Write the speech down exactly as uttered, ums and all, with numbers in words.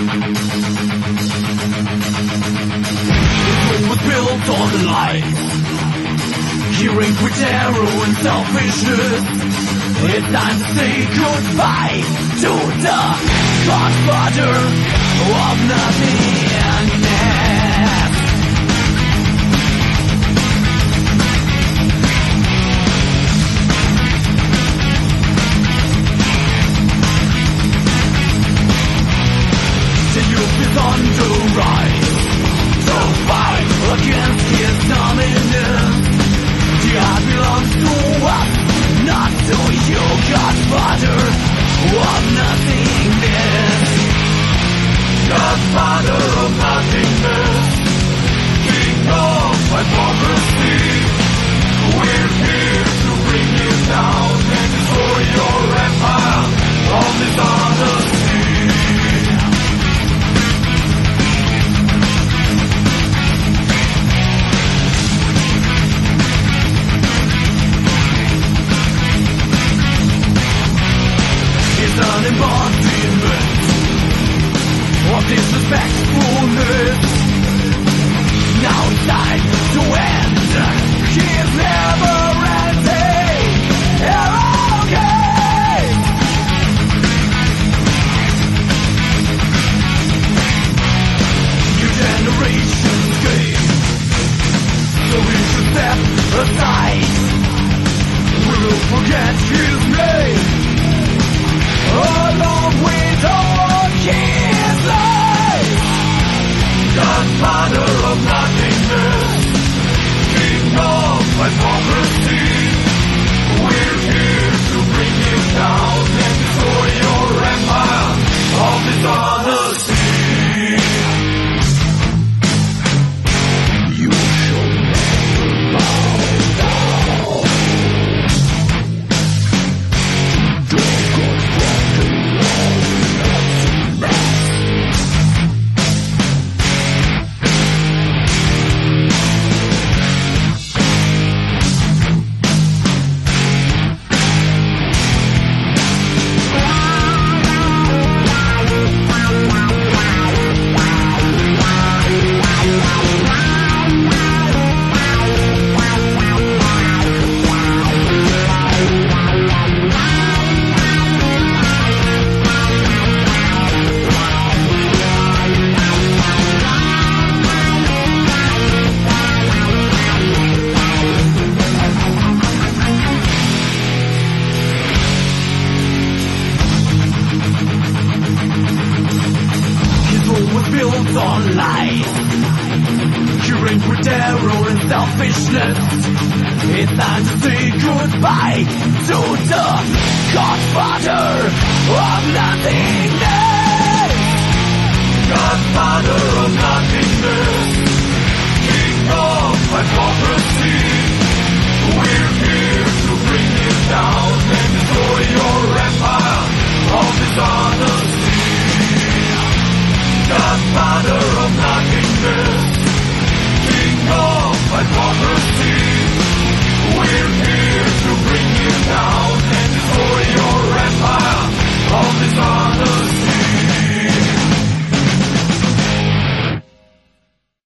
was built on lies, hearing with terror and selfishness. It's time to say goodbye to the godfather of nothingness. The youth is on the rise to fight against his dominance. The art belongs to us, not to you, Godfather of nothingness. Godfather of nothingness, King of hypocrisy. We're here to bring you down and destroy your empire of dishonesty. An embodiment of disrespectfulness. Now it's time to end his never-ending arrogance. New generations gain, so we should step aside. We'll forget his name along with all his life. Godfather of nothingness, King of hypocrisy. We're here to bring you down and destroy your empire of dishonesty. You shall never bow down. Built on lies, curing with terror and selfishness. It's time to say goodbye to the Godfather of nothingness. Godfather of nothingness, King of hypocrisy.